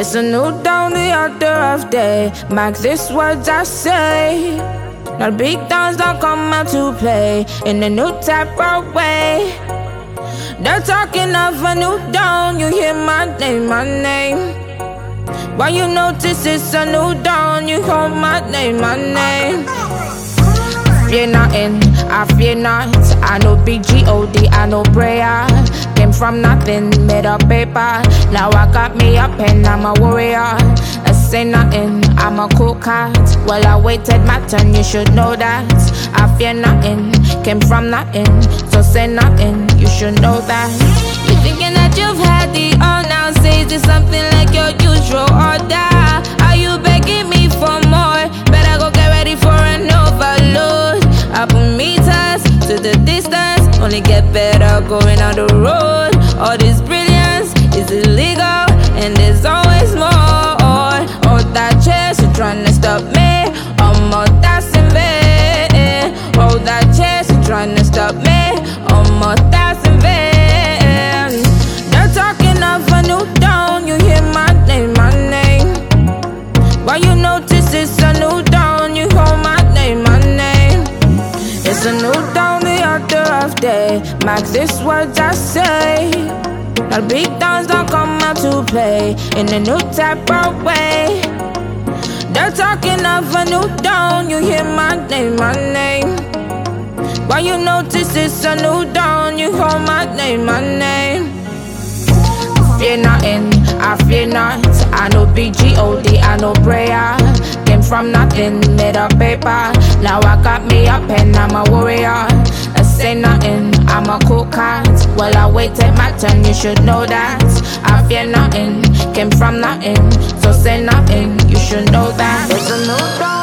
It's a new dawn, the order of day. Mark this words I say. Now the big downs don't come out to play in a new type of way. They're talking of a new dawn. You hear my name, my name. Why you notice it's a new dawn? You call my name, my name. Fear nothing, I fear not. I know big G-O-D, I know prayer. Came from nothing, made up paper. Now I got me a pen, I'm a warrior. I say nothing, I'm a cool cat. Well, I waited my turn, you should know that. I fear nothing, came from nothing. So say nothing, you should know that. You're thinking that you've had the all now. Say just something like your usual order. Are you begging me for more? Better go get ready for an overload. I put meters to the distance. Only get better going on the road. All this brilliance is illegal, and there's always more. All that chase, you're trying to stop me. All that's in vain. All that chase, you're trying to stop me. All that's in vain. They're talking of a new dawn. You hear my name, my name. Why you notice it's a new dawn? You call my name, my name. It's a new dawn, the order of day. Mark this words I say. Now the big downs don't come out to play in a new type of way. They're talking of a new dawn. You hear my name, my name. Why you notice it's a new dawn? You call my name, my name. Fear nothing, I fear not. I know big G-O-D, I know prayer. Came from nothing, made up paper. Now I got me a pen, I'm a warrior. I say nothing, I'm a cool cat. Well, I waited my turn, you should know that. I fear nothing, came from nothing. So say nothing, you should know that. It's a new dawn.